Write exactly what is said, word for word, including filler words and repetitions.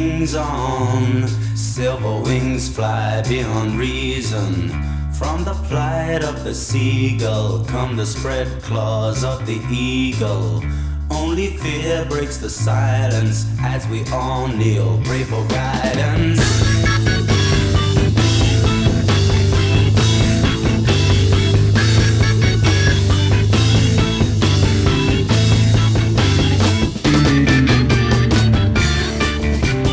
wings on, silver wings fly beyond reason. From the flight of the seagull come the spread claws of the eagle. Only fear breaks the silence as we all kneel, pray for guidance.